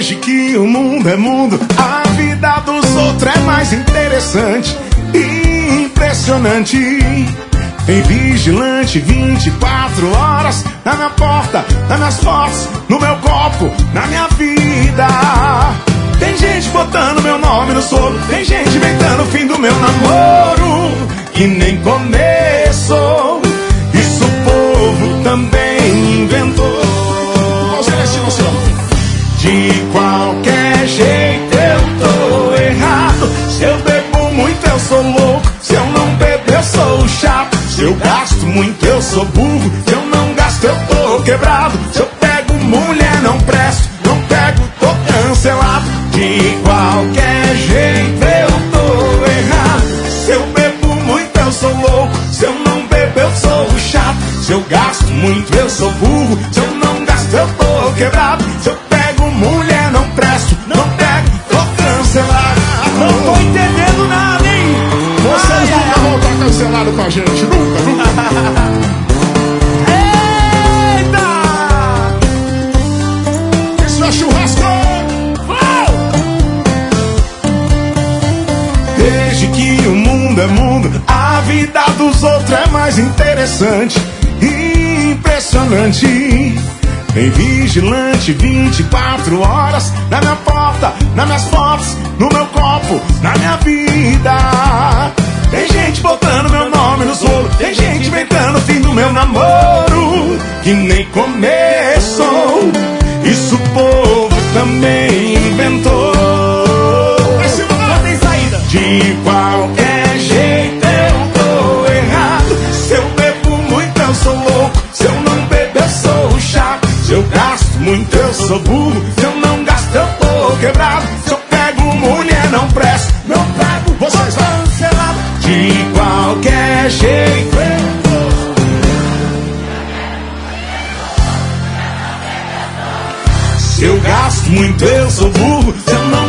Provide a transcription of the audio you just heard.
Desde que o mundo é mundo, a vida dos outros é mais interessante e impressionante. Tem vigilante 24 horas na minha porta, nas minhas fotos, no meu copo, na minha vida. Tem gente botando meu nome no solo, tem gente inventando o fim do meu namoro, que nem começou. Isso o povo também inventou. De qualquer jeito eu tô errado. Se eu bebo muito eu sou louco, se eu não bebo eu sou chato. Se eu gasto muito eu sou burro, se eu não gasto eu tô quebrado. Se eu pego mulher não presto, não pego tô cancelado. De qualquer jeito eu tô errado. Se eu bebo muito eu sou louco, se eu não bebo eu sou chato. Se eu gasto muito eu sou burro, se eu não gasto eu tô quebrado. Se eu pego mulher não presto, não pego tô cancelado. Não tô entendendo nada, hein? Vocês nunca vão estar cancelados com a gente, nunca. Eita! Isso é churrasco! Desde que o mundo é mundo, a vida dos outros é mais interessante e impressionante. Tem vigilante 24 horas na minha porta, nas minhas fotos, no meu copo, na minha vida. Tem gente botando meu nome no solo, tem gente inventando o fim do meu namoro, que nem começou. Isso o povo também inventou. Não tem saída. De qualquer jeito eu tô errado. Se eu bebo muito eu sou louco, se eu não bebo eu sou chato. Se eu gasto muito eu sou burro, se eu não gasto eu tô quebrado. Se eu pego mulher não presto, não pego, vocês vão cancelado. De qualquer jeito eu tô. Se eu gasto muito eu sou burro, se eu não